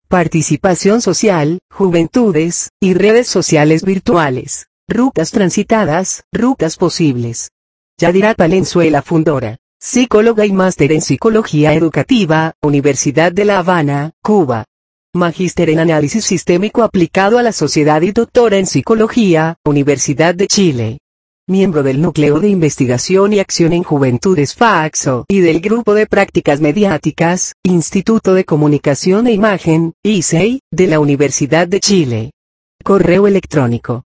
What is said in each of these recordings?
Participación social, juventudes, y redes sociales virtuales. Rutas transitadas, rutas posibles. Yadira Palenzuela Fundora, psicóloga y máster en Psicología Educativa, Universidad de La Habana, Cuba. Magíster en Análisis Sistémico Aplicado a la Sociedad y doctora en Psicología, Universidad de Chile. Miembro del Núcleo de Investigación y Acción en Juventudes FACSO y del Grupo de Prácticas Mediáticas, Instituto de Comunicación e Imagen, ICEI, de la Universidad de Chile. Correo electrónico,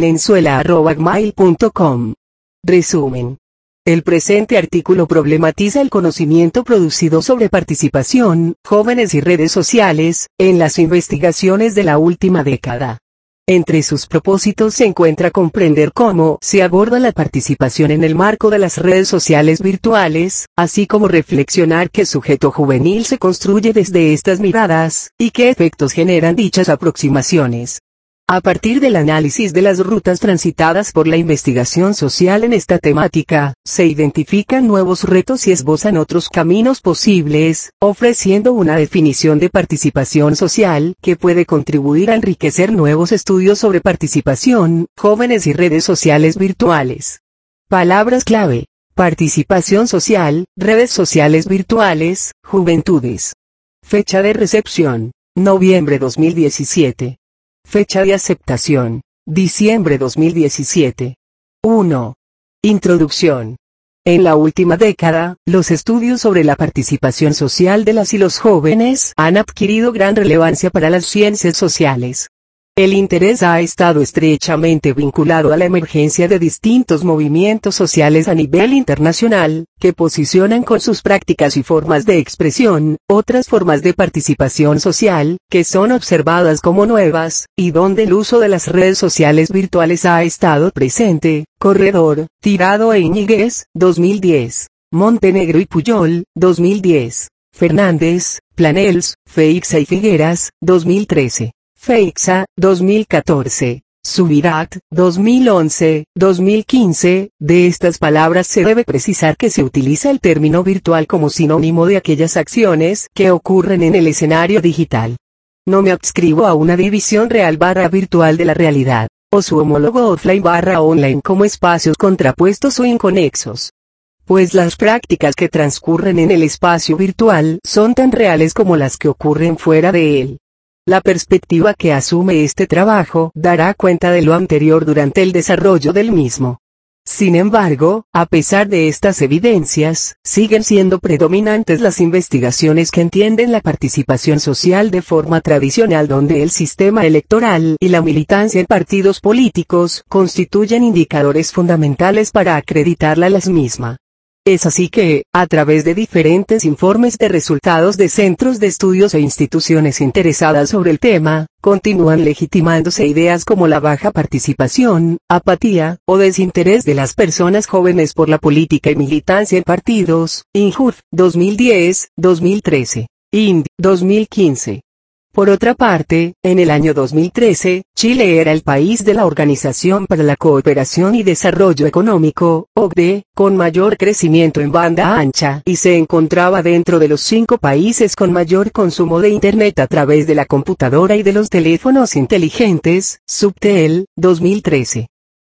ipalenzuela@gmail.com. Resumen. El presente artículo problematiza el conocimiento producido sobre participación, jóvenes y redes sociales, en las investigaciones de la última década. Entre sus propósitos se encuentra comprender cómo se aborda la participación en el marco de las redes sociales virtuales, así como reflexionar qué sujeto juvenil se construye desde estas miradas, y qué efectos generan dichas aproximaciones. A partir del análisis de las rutas transitadas por la investigación social en esta temática, se identifican nuevos retos y esbozan otros caminos posibles, ofreciendo una definición de participación social que puede contribuir a enriquecer nuevos estudios sobre participación, jóvenes y redes sociales virtuales. Palabras clave: participación social, redes sociales virtuales, juventudes. Fecha de recepción: noviembre 2017. Fecha de aceptación: diciembre 2017. 1. Introducción. En la última década, los estudios sobre la participación social de las y los jóvenes han adquirido gran relevancia para las ciencias sociales. El interés ha estado estrechamente vinculado a la emergencia de distintos movimientos sociales a nivel internacional, que posicionan con sus prácticas y formas de expresión, otras formas de participación social, que son observadas como nuevas, y donde el uso de las redes sociales virtuales ha estado presente. Corredor, Tirado e Íñiguez, 2010. Montenegro y Puyol, 2010. Fernández, Planels, Feixa y Figueras, 2013. Feixa, 2014. Subirach, 2011, 2015, de estas palabras se debe precisar que se utiliza el término virtual como sinónimo de aquellas acciones que ocurren en el escenario digital. No me adscribo a una división real/virtual de la realidad, o su homólogo offline/online como espacios contrapuestos o inconexos. Pues las prácticas que transcurren en el espacio virtual son tan reales como las que ocurren fuera de él. La perspectiva que asume este trabajo dará cuenta de lo anterior durante el desarrollo del mismo. Sin embargo, a pesar de estas evidencias, siguen siendo predominantes las investigaciones que entienden la participación social de forma tradicional, donde el sistema electoral y la militancia en partidos políticos constituyen indicadores fundamentales para acreditarla a las mismas. Es así que, a través de diferentes informes de resultados de centros de estudios e instituciones interesadas sobre el tema, continúan legitimándose ideas como la baja participación, apatía, o desinterés de las personas jóvenes por la política y militancia en partidos. INJUF, 2010, 2013. IND, 2015. Por otra parte, en el año 2013, Chile era el país de la Organización para la Cooperación y Desarrollo Económico, OCDE, con mayor crecimiento en banda ancha y se encontraba dentro de los 5 países con mayor consumo de Internet a través de la computadora y de los teléfonos inteligentes, Subtel, 2013.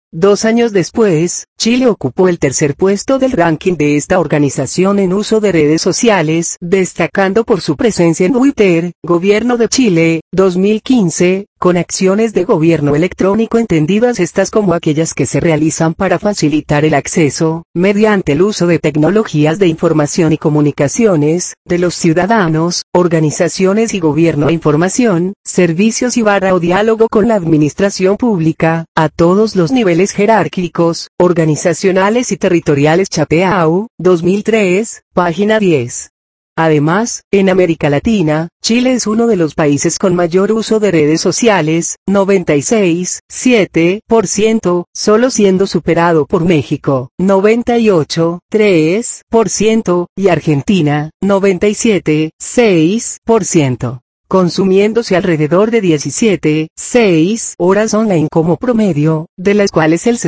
2 años después, Chile ocupó el tercer puesto del ranking de esta organización en uso de redes sociales, destacando por su presencia en Twitter. Gobierno de Chile, 2015, con acciones de gobierno electrónico entendidas estas como aquellas que se realizan para facilitar el acceso, mediante el uso de tecnologías de información y comunicaciones, de los ciudadanos, organizaciones y gobierno a información, servicios o diálogo con la administración pública, a todos los niveles jerárquicos, organizacionales y territoriales. Chapeau, 2003, página 10. Además, en América Latina, Chile es uno de los países con mayor uso de redes sociales, 96,7%, solo siendo superado por México, 98,3%, y Argentina, 97,6%. Consumiéndose alrededor de 17,6 horas online como promedio, de las cuales el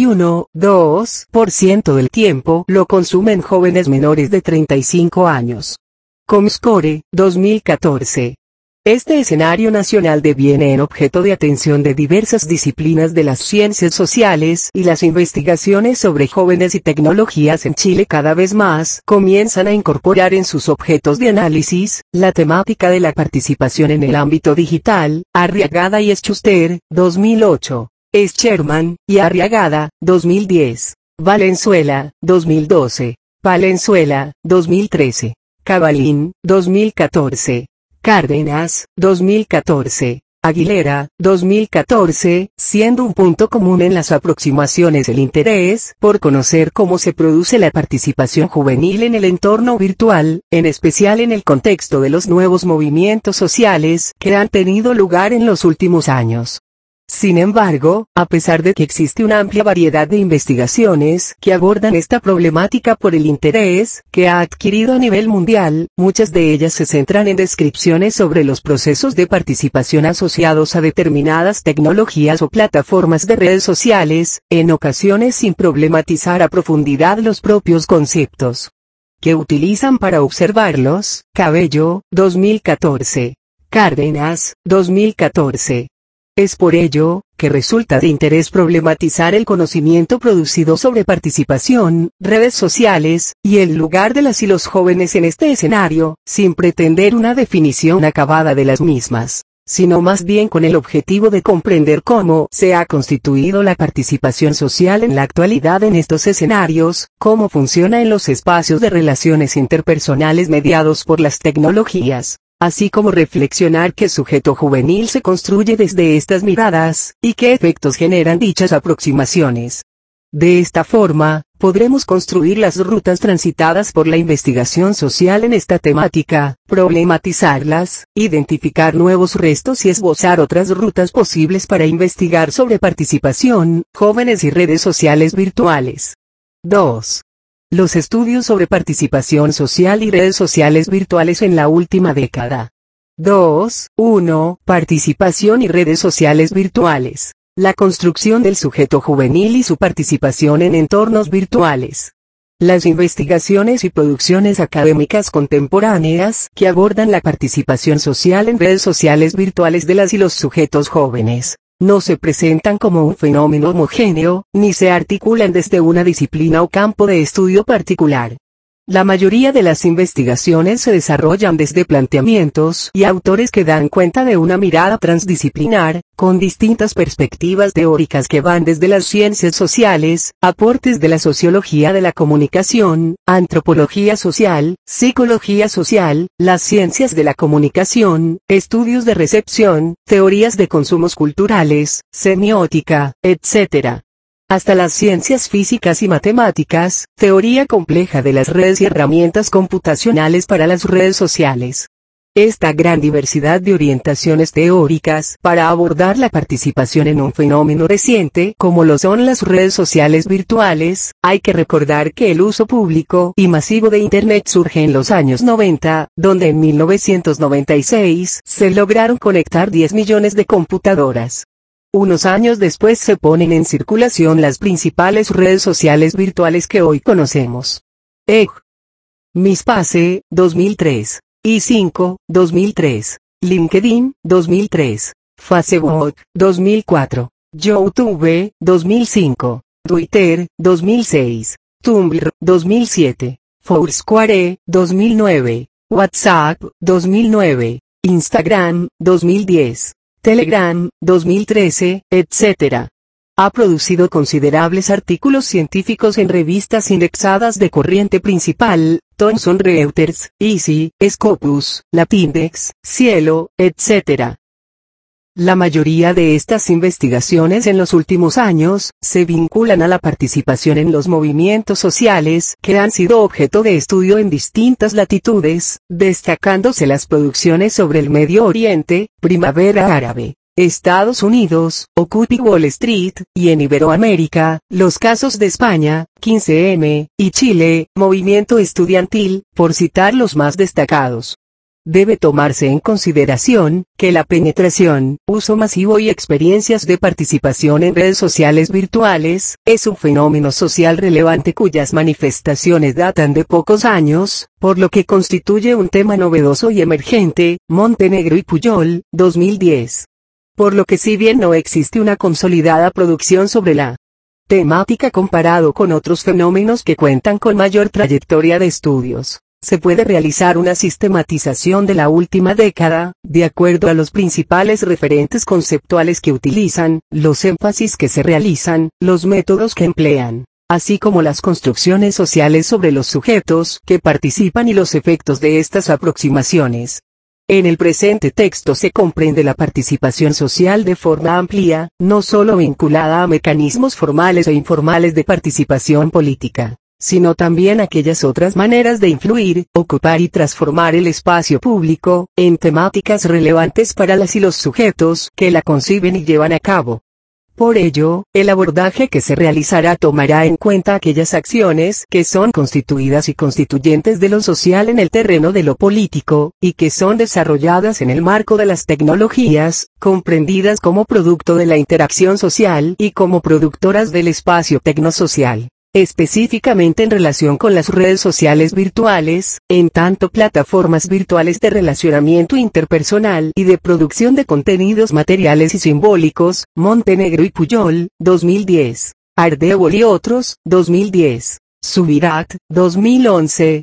61,2% del tiempo lo consumen jóvenes menores de 35 años. Comscore, 2014. Este escenario nacional deviene en objeto de atención de diversas disciplinas de las ciencias sociales y las investigaciones sobre jóvenes y tecnologías en Chile cada vez más comienzan a incorporar en sus objetos de análisis la temática de la participación en el ámbito digital. Arriagada y Schuster, 2008. Sherman y Arriagada, 2010. Valenzuela, 2012. Valenzuela, 2013. Cabalín, 2014. Cárdenas, 2014. Aguilera, 2014, siendo un punto común en las aproximaciones el interés por conocer cómo se produce la participación juvenil en el entorno virtual, en especial en el contexto de los nuevos movimientos sociales que han tenido lugar en los últimos años. Sin embargo, a pesar de que existe una amplia variedad de investigaciones que abordan esta problemática por el interés que ha adquirido a nivel mundial, muchas de ellas se centran en descripciones sobre los procesos de participación asociados a determinadas tecnologías o plataformas de redes sociales, en ocasiones sin problematizar a profundidad los propios conceptos que utilizan para observarlos. Cabello, 2014. Cárdenas, 2014. Es por ello, que resulta de interés problematizar el conocimiento producido sobre participación, redes sociales, y el lugar de las y los jóvenes en este escenario, sin pretender una definición acabada de las mismas, sino más bien con el objetivo de comprender cómo se ha constituido la participación social en la actualidad en estos escenarios, cómo funciona en los espacios de relaciones interpersonales mediados por las tecnologías. Así como reflexionar qué sujeto juvenil se construye desde estas miradas, y qué efectos generan dichas aproximaciones. De esta forma, podremos construir las rutas transitadas por la investigación social en esta temática, problematizarlas, identificar nuevos restos y esbozar otras rutas posibles para investigar sobre participación, jóvenes y redes sociales virtuales. 2. Los estudios sobre participación social y redes sociales virtuales en la última década. 2.1. Participación y redes sociales virtuales. La construcción del sujeto juvenil y su participación en entornos virtuales. Las investigaciones y producciones académicas contemporáneas que abordan la participación social en redes sociales virtuales de las y los sujetos jóvenes no se presentan como un fenómeno homogéneo, ni se articulan desde una disciplina o campo de estudio particular. La mayoría de las investigaciones se desarrollan desde planteamientos y autores que dan cuenta de una mirada transdisciplinar, con distintas perspectivas teóricas que van desde las ciencias sociales, aportes de la sociología de la comunicación, antropología social, psicología social, las ciencias de la comunicación, estudios de recepción, teorías de consumos culturales, semiótica, etc. Hasta las ciencias físicas y matemáticas, teoría compleja de las redes y herramientas computacionales para las redes sociales. Esta gran diversidad de orientaciones teóricas para abordar la participación en un fenómeno reciente como lo son las redes sociales virtuales, hay que recordar que el uso público y masivo de Internet surge en los años 90, donde en 1996 se lograron conectar 10 millones de computadoras. Unos años después se ponen en circulación las principales redes sociales virtuales que hoy conocemos. MySpace, 2003. i5, 2003. LinkedIn, 2003. Facebook, 2004. YouTube, 2005. Twitter, 2006. Tumblr, 2007. Foursquare, 2009. WhatsApp, 2009. Instagram, 2010. Telegram, 2013, etc. Ha producido considerables artículos científicos en revistas indexadas de corriente principal, Thomson Reuters, Easy, Scopus, Latindex, Cielo, etc. La mayoría de estas investigaciones en los últimos años, se vinculan a la participación en los movimientos sociales que han sido objeto de estudio en distintas latitudes, destacándose las producciones sobre el Medio Oriente, Primavera Árabe, Estados Unidos, Occupy Wall Street, y en Iberoamérica, los casos de España, 15M, y Chile, Movimiento Estudiantil, por citar los más destacados. debe tomarse en consideración, que la penetración, uso masivo y experiencias de participación en redes sociales virtuales, es un fenómeno social relevante cuyas manifestaciones datan de pocos años, por lo que constituye un tema novedoso y emergente. Montenegro y Pujol, 2010. Por lo que si bien no existe una consolidada producción sobre la temática comparado con otros fenómenos que cuentan con mayor trayectoria de estudios, se puede realizar una sistematización de la última década, de acuerdo a los principales referentes conceptuales que utilizan, los énfasis que se realizan, los métodos que emplean, así como las construcciones sociales sobre los sujetos que participan y los efectos de estas aproximaciones. En el presente texto se comprende la participación social de forma amplia, no solo vinculada a mecanismos formales e informales de participación política, sino también aquellas otras maneras de influir, ocupar y transformar el espacio público, en temáticas relevantes para las y los sujetos que la conciben y llevan a cabo. Por ello, el abordaje que se realizará tomará en cuenta aquellas acciones que son constituidas y constituyentes de lo social en el terreno de lo político, y que son desarrolladas en el marco de las tecnologías, comprendidas como producto de la interacción social y como productoras del espacio tecnosocial, específicamente en relación con las redes sociales virtuales, en tanto plataformas virtuales de relacionamiento interpersonal y de producción de contenidos materiales y simbólicos. Montenegro y Pujol, 2010. Ardevol y otros, 2010. Subirach, 2011,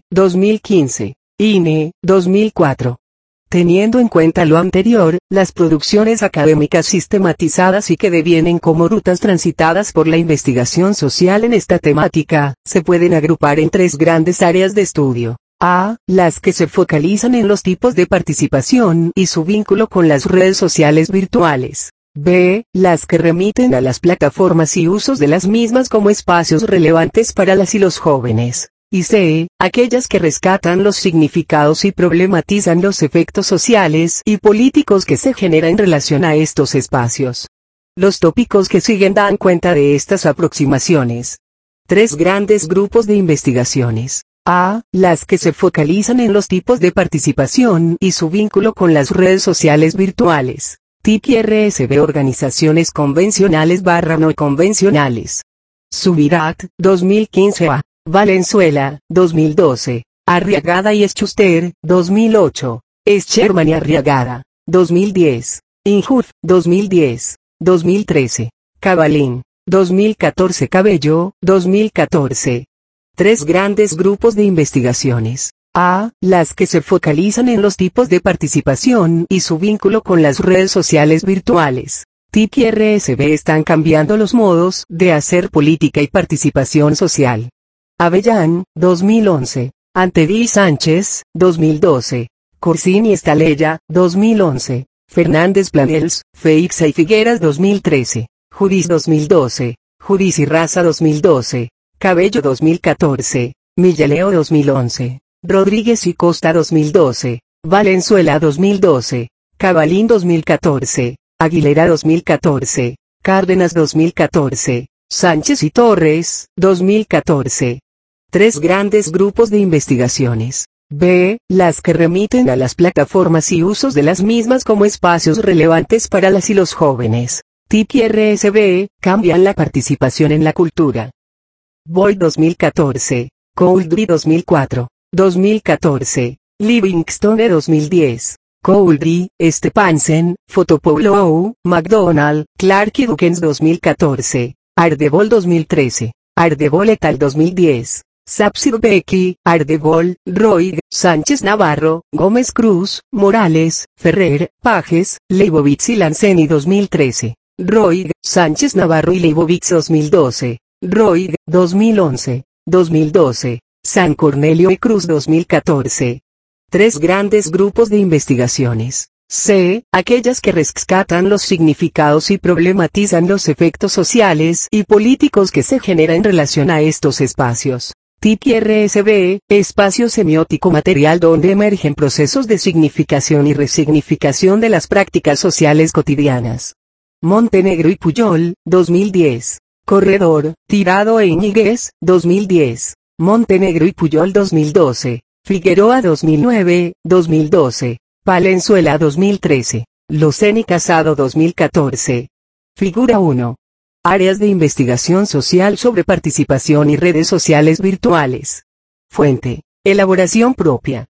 2015. INE, 2004. Teniendo en cuenta lo anterior, las producciones académicas sistematizadas y que devienen como rutas transitadas por la investigación social en esta temática, se pueden agrupar en tres grandes áreas de estudio. A. Las que se focalizan en los tipos de participación y su vínculo con las redes sociales virtuales. B. Las que remiten a las plataformas y usos de las mismas como espacios relevantes para las y los jóvenes. Y C. Aquellas que rescatan los significados y problematizan los efectos sociales y políticos que se generan en relación a estos espacios. Los tópicos que siguen dan cuenta de estas aproximaciones. Tres grandes grupos de investigaciones. A. Las que se focalizan en los tipos de participación y su vínculo con las redes sociales virtuales. TIC y RSB, organizaciones convencionales / no convencionales. Subirach, 2015. A. Valenzuela, 2012. Arriagada y Schuster, 2008. Scherman y Arriagada, 2010. Inhofe, 2010. 2013. Cabalín, 2014. Cabello, 2014. Tres grandes grupos de investigaciones. A. Las que se focalizan en los tipos de participación y su vínculo con las redes sociales virtuales. TIC y RSB están cambiando los modos de hacer política y participación social. Avellán, 2011. Antedí Sánchez, 2012. Corsín y Estaleya, 2011. Fernández Planels, Feixa y Figueras, 2013. Juris, 2012. Juris y Raza, 2012. Cabello, 2014. Millaleo, 2011. Rodríguez y Costa, 2012. Valenzuela, 2012. Cabalín, 2014. Aguilera, 2014. Cárdenas, 2014. Sánchez y Torres, 2014. Tres grandes grupos de investigaciones. B. Las que remiten a las plataformas y usos de las mismas como espacios relevantes para las y los jóvenes. TIC y RSB, cambian la participación en la cultura. Boyd, 2014. Couldry, 2004. 2014. Livingstone, 2010. Couldry, Stepansen, Fotopoulou, McDonald, Clark y Dukens, 2014. Ardevol, 2013. Ardevol et al. 2010. Sapsirbecky, Ardevol, Roig, Sánchez Navarro, Gómez Cruz, Morales, Ferrer, Pajes, Leibovitz y Lanceni, 2013. Roig, Sánchez Navarro y Leibovitz, 2012. Roig, 2011. 2012. San Cornelio y Cruz, 2014. Tres grandes grupos de investigaciones. C. Aquellas que rescatan los significados y problematizan los efectos sociales y políticos que se generan en relación a estos espacios. TIC y RSB, espacio semiótico material donde emergen procesos de significación y resignificación de las prácticas sociales cotidianas. Montenegro y Pujol, 2010. Corredor, Tirado e Íñiguez, 2010. Montenegro y Pujol, 2012. Figueroa 2009, 2012. Valenzuela 2013. Loceni Casado 2014. Figura 1. Áreas de investigación social sobre participación y redes sociales virtuales. Fuente. Elaboración propia.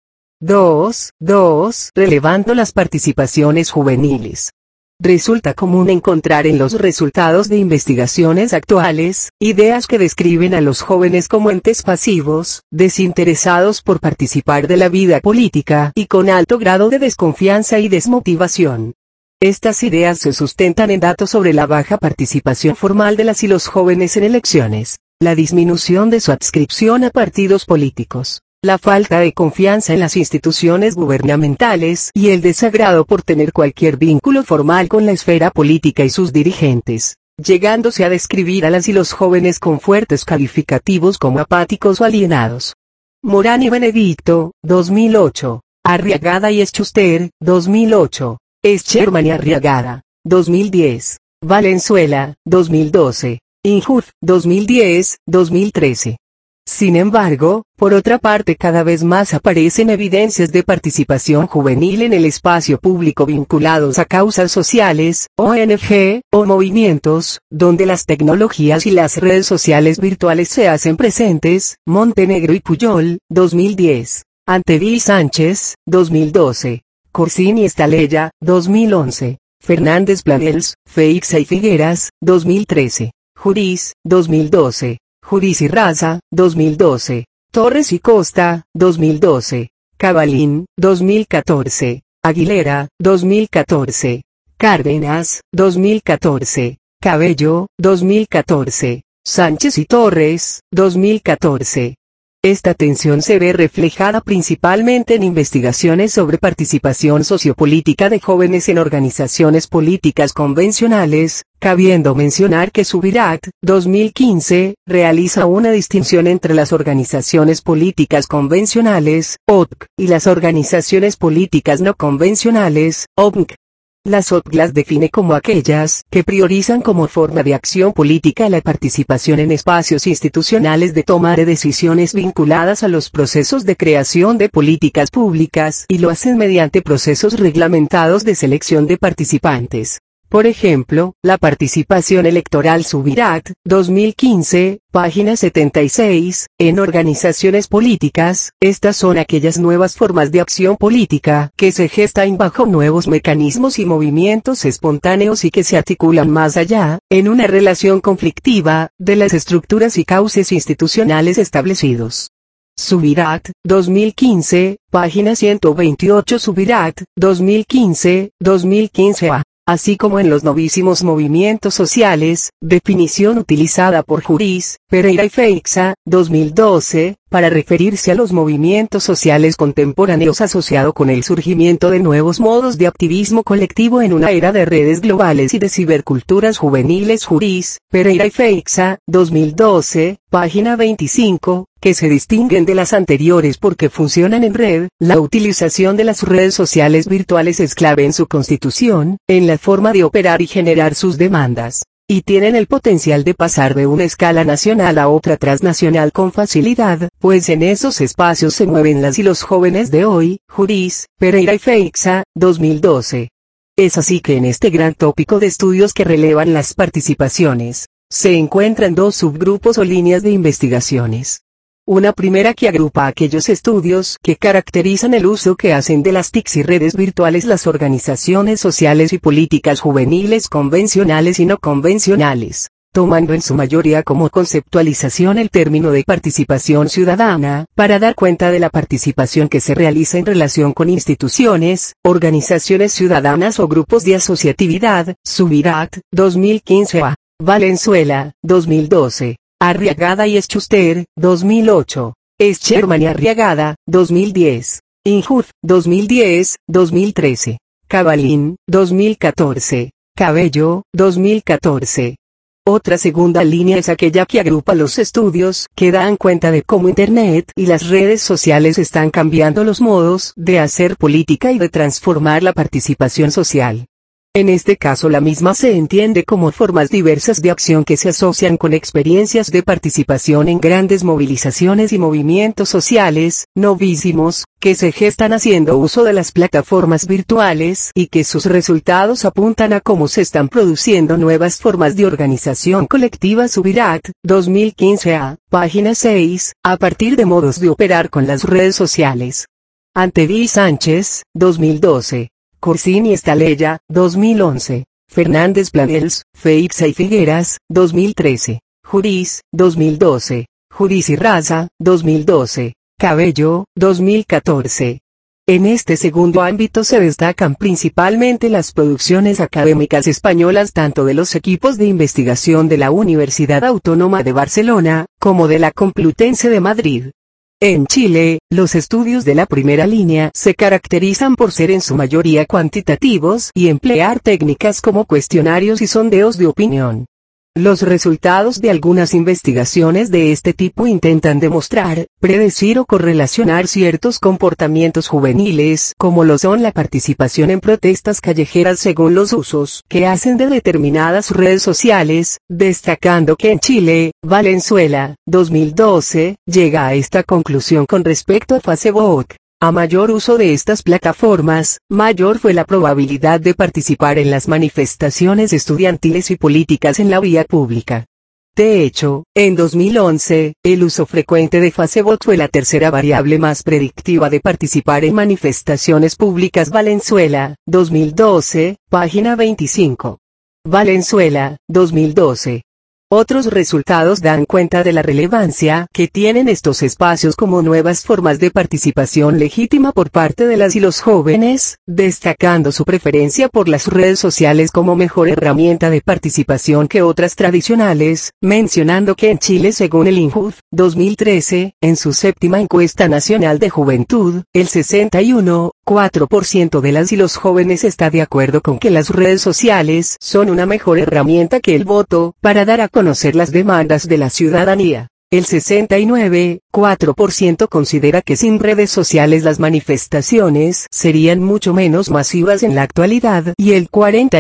2. Relevando las participaciones juveniles. Resulta común encontrar en los resultados de investigaciones actuales, ideas que describen a los jóvenes como entes pasivos, desinteresados por participar de la vida política y con alto grado de desconfianza y desmotivación. Estas ideas se sustentan en datos sobre la baja participación formal de las y los jóvenes en elecciones, la disminución de su adscripción a partidos políticos, la falta de confianza en las instituciones gubernamentales y el desagrado por tener cualquier vínculo formal con la esfera política y sus dirigentes, llegándose a describir a las y los jóvenes con fuertes calificativos como apáticos o alienados. Morán y Benedicto, 2008. Arriagada y Schuster, 2008. Scherman y Arriagada, 2010. Valenzuela, 2012. Injurf, 2010, 2013. Sin embargo, por otra parte cada vez más aparecen evidencias de participación juvenil en el espacio público vinculados a causas sociales, ONG, o movimientos, donde las tecnologías y las redes sociales virtuales se hacen presentes. Montenegro y Puyol, 2010. Antevi Sánchez, 2012. Corsini y Estalella, 2011. Fernández Planels, Feixa y Figueras, 2013. Juris, 2012. Juris y Raza, 2012. Torres y Costa, 2012. Cabalín, 2014. Aguilera, 2014. Cárdenas, 2014. Cabello, 2014. Sánchez y Torres, 2014. Esta tensión se ve reflejada principalmente en investigaciones sobre participación sociopolítica de jóvenes en organizaciones políticas convencionales, cabiendo mencionar que Subirach, 2015, realiza una distinción entre las organizaciones políticas convencionales, OTC, y las organizaciones políticas no convencionales, OPNC. Las OTC las define como aquellas que priorizan como forma de acción política la participación en espacios institucionales de toma de decisiones vinculadas a los procesos de creación de políticas públicas y lo hacen mediante procesos reglamentados de selección de participantes. Por ejemplo, la participación electoral Subirach, 2015, página 76, en organizaciones políticas, estas son aquellas nuevas formas de acción política que se gestan bajo nuevos mecanismos y movimientos espontáneos y que se articulan más allá, en una relación conflictiva, de las estructuras y cauces institucionales establecidos. Subirach, 2015, página 128 Subirach, 2015, 2015a. Así como en los novísimos movimientos sociales, definición utilizada por Juris, Pereira y Feixa, 2012, para referirse a los movimientos sociales contemporáneos asociado con el surgimiento de nuevos modos de activismo colectivo en una era de redes globales y de ciberculturas juveniles. Juris, Pereira y Feixa, 2012, página 25, que se distinguen de las anteriores porque funcionan en red. La utilización de las redes sociales virtuales es clave en su constitución, en la forma de operar y generar sus demandas, y tienen el potencial de pasar de una escala nacional a otra transnacional con facilidad, pues en esos espacios se mueven las y los jóvenes de hoy. Juris, Pereira y Feixa, 2012. Es así que en este gran tópico de estudios que relevan las participaciones, se encuentran dos subgrupos o líneas de investigaciones. Una primera que agrupa aquellos estudios que caracterizan el uso que hacen de las TICs y redes virtuales las organizaciones sociales y políticas juveniles convencionales y no convencionales, tomando en su mayoría como conceptualización el término de participación ciudadana, para dar cuenta de la participación que se realiza en relación con instituciones, organizaciones ciudadanas o grupos de asociatividad. Subirach, 2015a. Valenzuela, 2012. Arriagada y Schuster, 2008. Scherman y Arriagada, 2010. Injurf, 2010, 2013. Cabalín, 2014. Cabello, 2014. Otra segunda línea es aquella que agrupa los estudios que dan cuenta de cómo Internet y las redes sociales están cambiando los modos de hacer política y de transformar la participación social. En este caso la misma se entiende como formas diversas de acción que se asocian con experiencias de participación en grandes movilizaciones y movimientos sociales, novísimos, que se gestan haciendo uso de las plataformas virtuales y que sus resultados apuntan a cómo se están produciendo nuevas formas de organización colectiva. Subirach, 2015 a, página 6, a partir de modos de operar con las redes sociales. Antevi Sánchez, 2012. Corsini Estaleya, 2011. Fernández Planels, Feixa y Figueras, 2013. Juris, 2012. Juris y Raza, 2012. Cabello, 2014. En este segundo ámbito se destacan principalmente las producciones académicas españolas tanto de los equipos de investigación de la Universidad Autónoma de Barcelona, como de la Complutense de Madrid. En Chile, los estudios de la primera línea se caracterizan por ser en su mayoría cuantitativos y emplear técnicas como cuestionarios y sondeos de opinión. Los resultados de algunas investigaciones de este tipo intentan demostrar, predecir o correlacionar ciertos comportamientos juveniles, como lo son la participación en protestas callejeras según los usos que hacen de determinadas redes sociales, destacando que en Chile, Valenzuela, 2012, llega a esta conclusión con respecto a Facebook. A mayor uso de estas plataformas, mayor fue la probabilidad de participar en las manifestaciones estudiantiles y políticas en la vía pública. De hecho, en 2011, el uso frecuente de Facebook fue la tercera variable más predictiva de participar en manifestaciones públicas. Valenzuela, 2012, página 25. Valenzuela, 2012. Otros resultados dan cuenta de la relevancia que tienen estos espacios como nuevas formas de participación legítima por parte de las y los jóvenes, destacando su preferencia por las redes sociales como mejor herramienta de participación que otras tradicionales, mencionando que en Chile según el INJUV, 2013, en su séptima encuesta nacional de juventud, el 61,4% de las y los jóvenes está de acuerdo con que las redes sociales son una mejor herramienta que el voto, para dar a conocer las demandas de la ciudadanía. El 69,4% considera que sin redes sociales las manifestaciones serían mucho menos masivas en la actualidad y el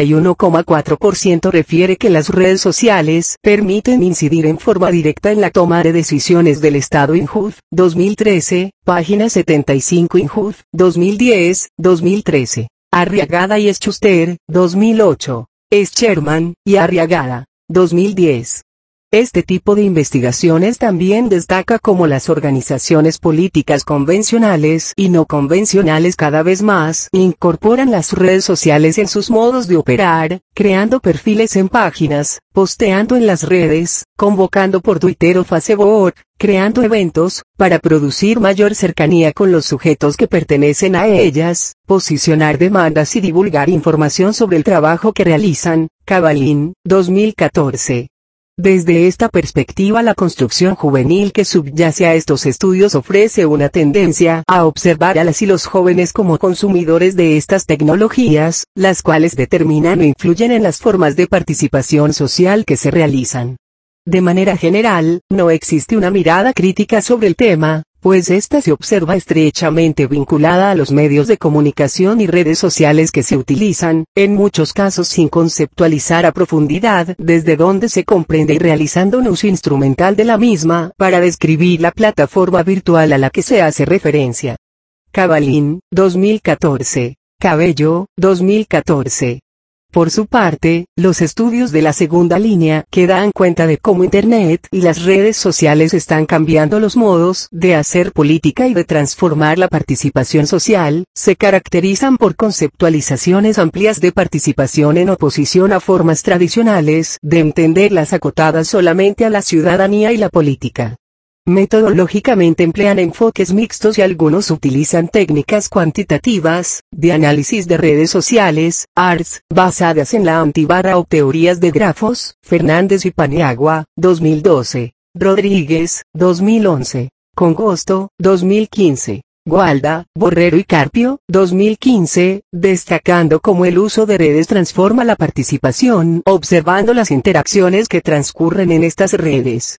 41,4% refiere que las redes sociales permiten incidir en forma directa en la toma de decisiones del Estado. INJUV, 2013, página 75. INJUV, 2010, 2013. Arriagada y Schuster, 2008. Sherman y Arriagada, 2010. Este tipo de investigaciones también destaca cómo las organizaciones políticas convencionales y no convencionales cada vez más incorporan las redes sociales en sus modos de operar, creando perfiles en páginas, posteando en las redes, convocando por Twitter o Facebook, creando eventos, para producir mayor cercanía con los sujetos que pertenecen a ellas, posicionar demandas y divulgar información sobre el trabajo que realizan. Cabalín, 2014. Desde esta perspectiva la construcción juvenil que subyace a estos estudios ofrece una tendencia a observar a las y los jóvenes como consumidores de estas tecnologías, las cuales determinan o influyen en las formas de participación social que se realizan. De manera general, no existe una mirada crítica sobre el tema, pues esta se observa estrechamente vinculada a los medios de comunicación y redes sociales que se utilizan, en muchos casos sin conceptualizar a profundidad desde dónde se comprende y realizando un uso instrumental de la misma para describir la plataforma virtual a la que se hace referencia. Cabalín, 2014. Cabello, 2014. Por su parte, los estudios de la segunda línea que dan cuenta de cómo Internet y las redes sociales están cambiando los modos de hacer política y de transformar la participación social, se caracterizan por conceptualizaciones amplias de participación en oposición a formas tradicionales de entenderlas acotadas solamente a la ciudadanía y la política. Metodológicamente emplean enfoques mixtos y algunos utilizan técnicas cuantitativas, de análisis de redes sociales, ARS, basadas en la antibarra o teorías de grafos. Fernández y Paniagua, 2012. Rodríguez, 2011. Congosto, 2015. Gualda, Borrero y Carpio, 2015, destacando cómo el uso de redes transforma la participación, observando las interacciones que transcurren en estas redes.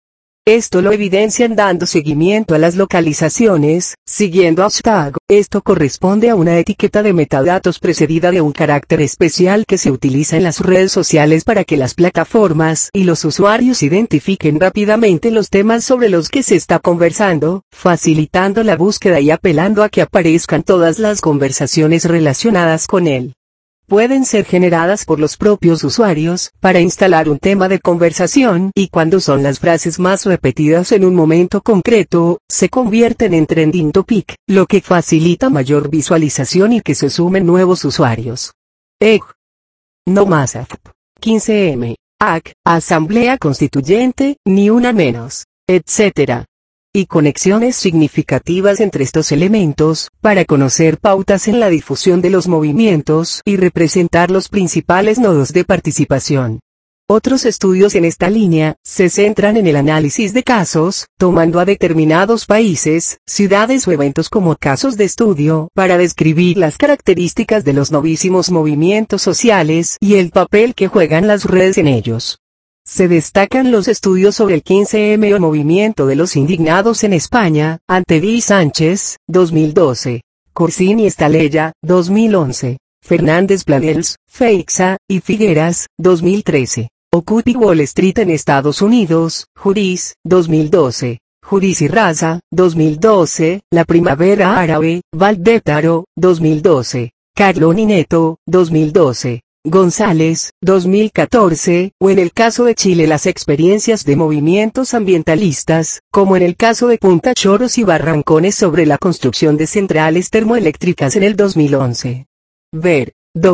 Esto lo evidencian dando seguimiento a las localizaciones, siguiendo hashtag. Esto corresponde a una etiqueta de metadatos precedida de un carácter especial que se utiliza en las redes sociales para que las plataformas y los usuarios identifiquen rápidamente los temas sobre los que se está conversando, facilitando la búsqueda y apelando a que aparezcan todas las conversaciones relacionadas con él. Pueden ser generadas por los propios usuarios, para instalar un tema de conversación, y cuando son las frases más repetidas en un momento concreto, se convierten en trending topic, lo que facilita mayor visualización y que se sumen nuevos usuarios. No más AF. 15M. AC, Asamblea Constituyente, ni una menos, etc. Y conexiones significativas entre estos elementos, para conocer pautas en la difusión de los movimientos y representar los principales nodos de participación. Otros estudios en esta línea, se centran en el análisis de casos, tomando a determinados países, ciudades o eventos como casos de estudio, para describir las características de los novísimos movimientos sociales y el papel que juegan las redes en ellos. Se destacan los estudios sobre el 15M o movimiento de los indignados en España, ante Di Sánchez, 2012, Corsini Estaleya, 2011, Fernández Planels, Feixa, y Figueras, 2013, Occupy Wall Street en Estados Unidos, Juris, 2012, Juris y Raza, 2012, La Primavera Árabe, Valdétaro, 2012, Carloni Neto, 2012. González, 2014, o en el caso de Chile las experiencias de movimientos ambientalistas, como en el caso de Punta Choros y Barrancones sobre la construcción de centrales termoeléctricas en el 2011. Ver,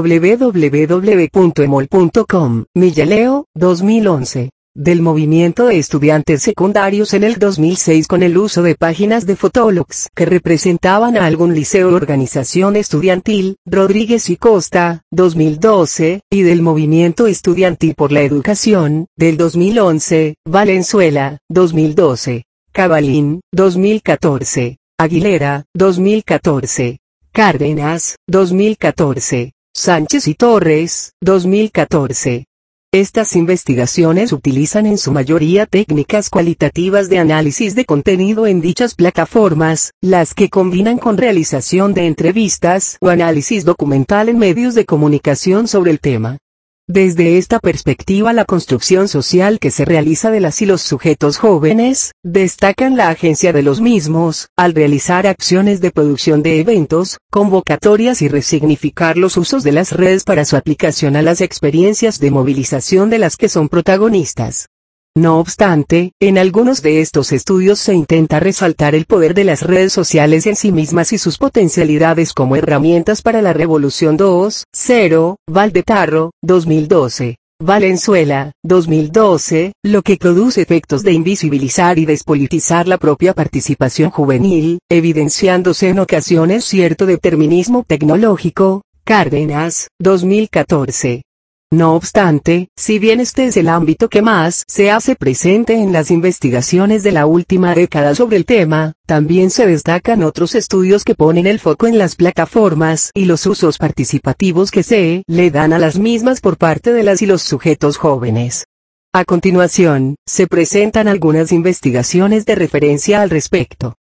www.emol.com, Millaleo, 2011. Del movimiento de estudiantes secundarios en el 2006 con el uso de páginas de fotologs que representaban a algún liceo o organización estudiantil, Rodríguez y Costa, 2012, y del movimiento estudiantil por la educación, del 2011, Valenzuela, 2012, Cabalín, 2014, Aguilera, 2014, Cárdenas, 2014, Sánchez y Torres, 2014. Estas investigaciones utilizan en su mayoría técnicas cualitativas de análisis de contenido en dichas plataformas, las que combinan con realización de entrevistas o análisis documental en medios de comunicación sobre el tema. Desde esta perspectiva, la construcción social que se realiza de las y los sujetos jóvenes, destacan la agencia de los mismos, al realizar acciones de producción de eventos, convocatorias y resignificar los usos de las redes para su aplicación a las experiencias de movilización de las que son protagonistas. No obstante, en algunos de estos estudios se intenta resaltar el poder de las redes sociales en sí mismas y sus potencialidades como herramientas para la Revolución 2.0, Valdetarro, 2012, Valenzuela, 2012, lo que produce efectos de invisibilizar y despolitizar la propia participación juvenil, evidenciándose en ocasiones cierto determinismo tecnológico, Cárdenas, 2014. No obstante, si bien este es el ámbito que más se hace presente en las investigaciones de la última década sobre el tema, también se destacan otros estudios que ponen el foco en las plataformas y los usos participativos que se le dan a las mismas por parte de las y los sujetos jóvenes. A continuación, se presentan algunas investigaciones de referencia al respecto.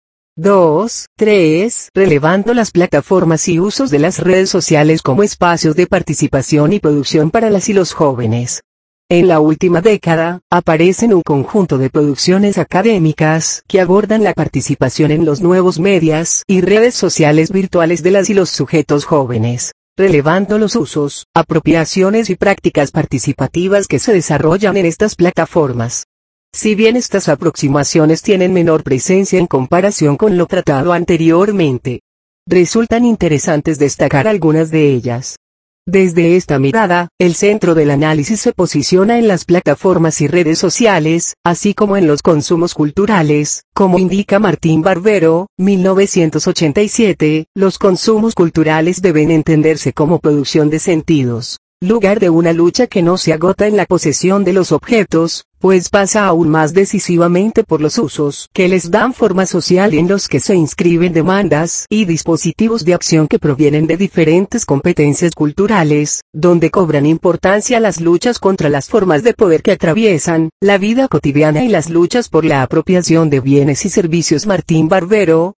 3. Relevando las plataformas y usos de las redes sociales como espacios de participación y producción para las y los jóvenes. En la última década, aparecen un conjunto de producciones académicas que abordan la participación en los nuevos medios y redes sociales virtuales de las y los sujetos jóvenes, relevando los usos, apropiaciones y prácticas participativas que se desarrollan en estas plataformas. Si bien estas aproximaciones tienen menor presencia en comparación con lo tratado anteriormente, resultan interesantes destacar algunas de ellas. Desde esta mirada, el centro del análisis se posiciona en las plataformas y redes sociales, así como en los consumos culturales, como indica Martín Barbero, 1987, los consumos culturales deben entenderse como producción de sentidos, lugar de una lucha que no se agota en la posesión de los objetos, pues pasa aún más decisivamente por los usos que les dan forma social y en los que se inscriben demandas y dispositivos de acción que provienen de diferentes competencias culturales, donde cobran importancia las luchas contra las formas de poder que atraviesan la vida cotidiana y las luchas por la apropiación de bienes y servicios. Martín Barbero,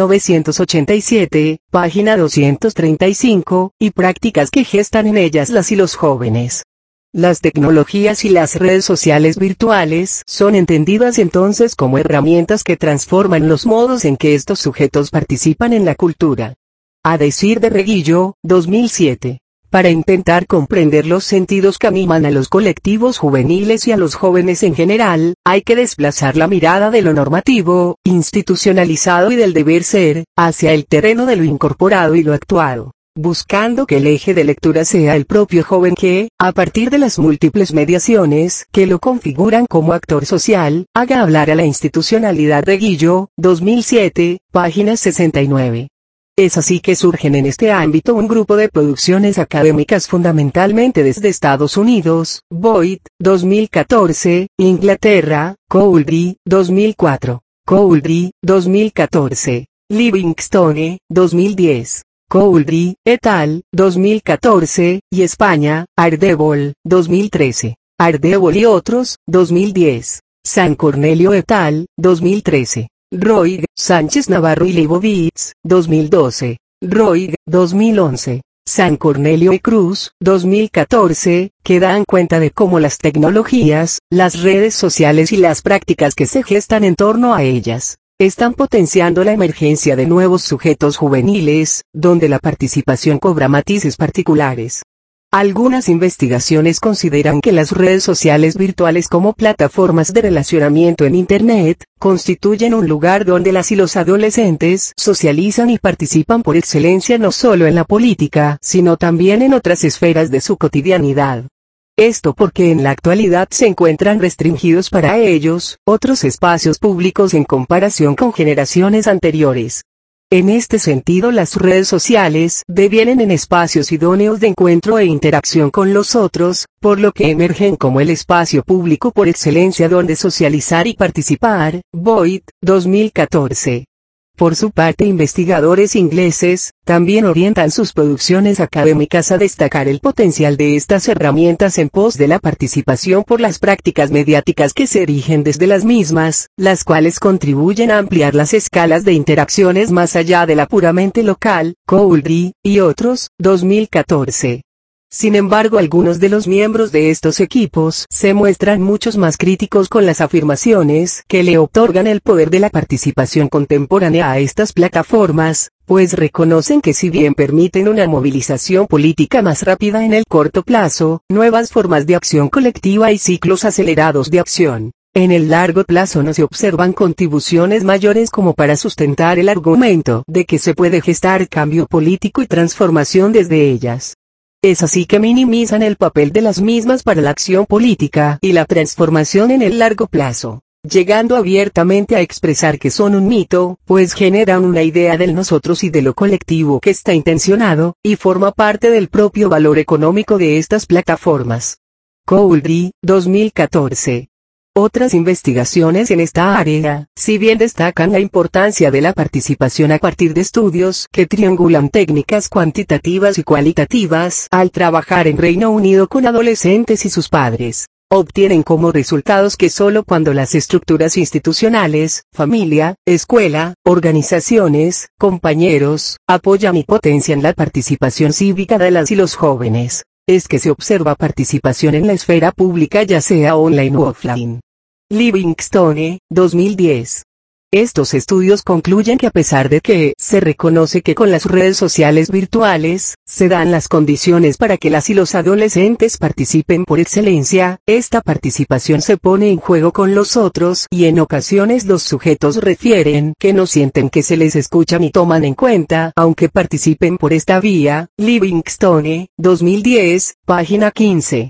1987, página 235, y prácticas que gestan en ellas las y los jóvenes. Las tecnologías y las redes sociales virtuales son entendidas entonces como herramientas que transforman los modos en que estos sujetos participan en la cultura. A decir de Reguillo, 2007. Para intentar comprender los sentidos que animan a los colectivos juveniles y a los jóvenes en general, hay que desplazar la mirada de lo normativo, institucionalizado y del deber ser, hacia el terreno de lo incorporado y lo actuado, buscando que el eje de lectura sea el propio joven que, a partir de las múltiples mediaciones que lo configuran como actor social, haga hablar a la institucionalidad. Reguillo, 2007, página 69. Es así que surgen en este ámbito un grupo de producciones académicas fundamentalmente desde Estados Unidos: Boyd, 2014, Inglaterra, Cowlby, 2004, Cowlby, 2014, Livingstone, 2010. Cowlby, et al., 2014, y España, Ardèvol, 2013. Ardèvol y otros, 2010. San Cornelio et al., 2013. Roig, Sánchez Navarro y Leibovitz, 2012. Roig, 2011. San Cornelio y Cruz, 2014, que dan cuenta de cómo las tecnologías, las redes sociales y las prácticas que se gestan en torno a ellas están potenciando la emergencia de nuevos sujetos juveniles, donde la participación cobra matices particulares. Algunas investigaciones consideran que las redes sociales virtuales como plataformas de relacionamiento en Internet, constituyen un lugar donde las y los adolescentes socializan y participan por excelencia no solo en la política, sino también en otras esferas de su cotidianidad. Esto porque en la actualidad se encuentran restringidos para ellos otros espacios públicos en comparación con generaciones anteriores. En este sentido, las redes sociales devienen en espacios idóneos de encuentro e interacción con los otros, por lo que emergen como el espacio público por excelencia donde socializar y participar. Boyd, 2014. Por su parte, investigadores ingleses también orientan sus producciones académicas a destacar el potencial de estas herramientas en pos de la participación por las prácticas mediáticas que se erigen desde las mismas, las cuales contribuyen a ampliar las escalas de interacciones más allá de la puramente local. Cowlby, y otros, 2014. Sin embargo, algunos de los miembros de estos equipos se muestran muchos más críticos con las afirmaciones que le otorgan el poder de la participación contemporánea a estas plataformas, pues reconocen que si bien permiten una movilización política más rápida en el corto plazo, nuevas formas de acción colectiva y ciclos acelerados de acción, en el largo plazo no se observan contribuciones mayores como para sustentar el argumento de que se puede gestar cambio político y transformación desde ellas. Es así que minimizan el papel de las mismas para la acción política y la transformación en el largo plazo, llegando abiertamente a expresar que son un mito, pues generan una idea del nosotros y de lo colectivo que está intencionado, y forma parte del propio valor económico de estas plataformas. Cowlby, 2014. Otras investigaciones en esta área, si bien destacan la importancia de la participación a partir de estudios que triangulan técnicas cuantitativas y cualitativas al trabajar en Reino Unido con adolescentes y sus padres, obtienen como resultados que solo cuando las estructuras institucionales, familia, escuela, organizaciones, compañeros, apoyan y potencian la participación cívica de las y los jóvenes, es que se observa participación en la esfera pública, ya sea online u offline. Livingstone, 2010. Estos estudios concluyen que a pesar de que se reconoce que con las redes sociales virtuales se dan las condiciones para que las y los adolescentes participen por excelencia, esta participación se pone en juego con los otros y en ocasiones los sujetos refieren que no sienten que se les escucha ni toman en cuenta aunque participen por esta vía. Livingstone, 2010, página 15.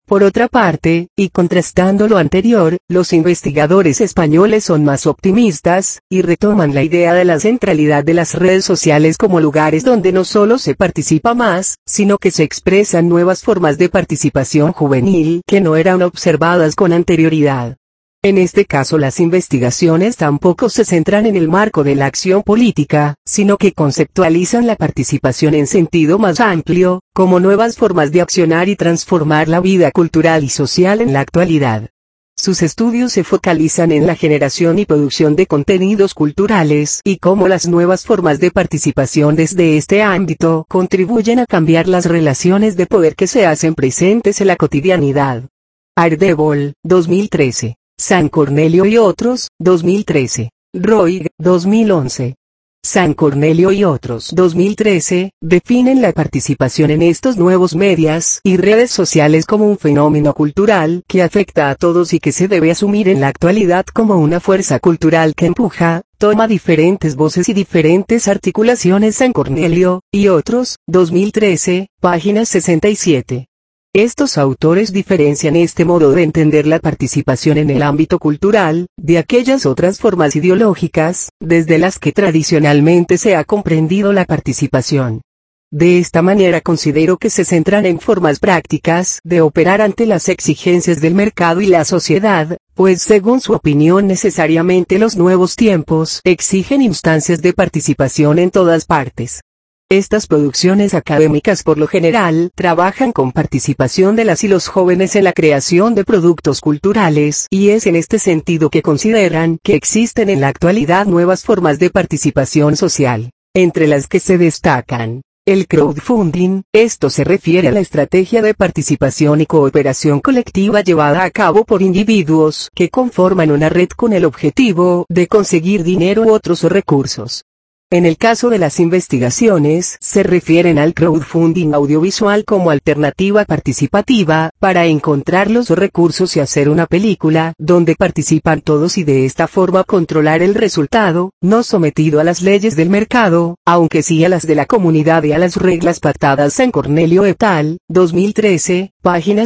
Por otra parte, y contrastando lo anterior, los investigadores españoles son más optimistas, y retoman la idea de la centralidad de las redes sociales como lugares donde no solo se participa más, sino que se expresan nuevas formas de participación juvenil que no eran observadas con anterioridad. En este caso las investigaciones tampoco se centran en el marco de la acción política, sino que conceptualizan la participación en sentido más amplio, como nuevas formas de accionar y transformar la vida cultural y social en la actualidad. Sus estudios se focalizan en la generación y producción de contenidos culturales y cómo las nuevas formas de participación desde este ámbito contribuyen a cambiar las relaciones de poder que se hacen presentes en la cotidianidad. Ardèvol, 2013. San Cornelio y otros, 2013. Roig, 2011. San Cornelio y otros, 2013, definen la participación en estos nuevos medios y redes sociales como un fenómeno cultural que afecta a todos y que se debe asumir en la actualidad como una fuerza cultural que empuja, toma diferentes voces y diferentes articulaciones. San Cornelio y otros, 2013, página 67. Estos autores diferencian este modo de entender la participación en el ámbito cultural, de aquellas otras formas ideológicas, desde las que tradicionalmente se ha comprendido la participación. De esta manera considero que se centran en formas prácticas de operar ante las exigencias del mercado y la sociedad, pues según su opinión necesariamente los nuevos tiempos exigen instancias de participación en todas partes. Estas producciones académicas por lo general trabajan con participación de las y los jóvenes en la creación de productos culturales y es en este sentido que consideran que existen en la actualidad nuevas formas de participación social, entre las que se destacan el crowdfunding. Esto se refiere a la estrategia de participación y cooperación colectiva llevada a cabo por individuos que conforman una red con el objetivo de conseguir dinero u otros recursos. En el caso de las investigaciones, se refieren al crowdfunding audiovisual como alternativa participativa, para encontrar los recursos y hacer una película, donde participan todos y de esta forma controlar el resultado, no sometido a las leyes del mercado, aunque sí a las de la comunidad y a las reglas pactadas. San Cornelio et al., 2013, página